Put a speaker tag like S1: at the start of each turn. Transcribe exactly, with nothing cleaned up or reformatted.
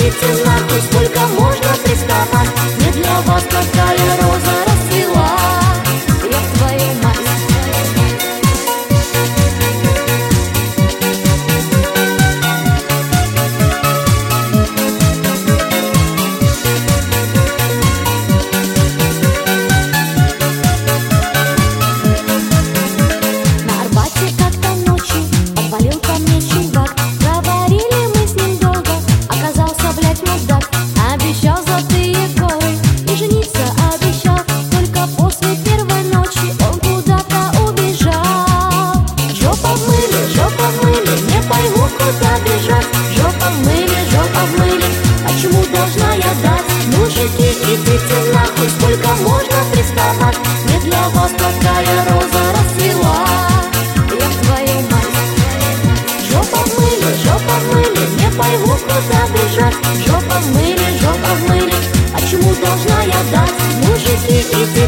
S1: идите нахуй, сколько можно приставать? Не для вас такая роза расцвела. Я твою мать. На Арбате как-то ночью подвалил ко мне чувак. Говорили мы с ним долго, оказался, блядь, мудак. Обещал золотые горы и жениться обещал. Только после первой ночи он куда-то убежал. Жопа в мыле, жопа в мыле, не пойму, куда бежать. Жопа в мыле, жопа в мыле, почему должна я дать? Мужики, идите нахуй, сколько можно приставать? Не для вас такая роза расцвела. Я твою мать. Жопа в мыле, жопа в мыле, не пойму, куда бежать. Жопа в мыле, жопа в мыле, почему должна я дать? Мужики, идите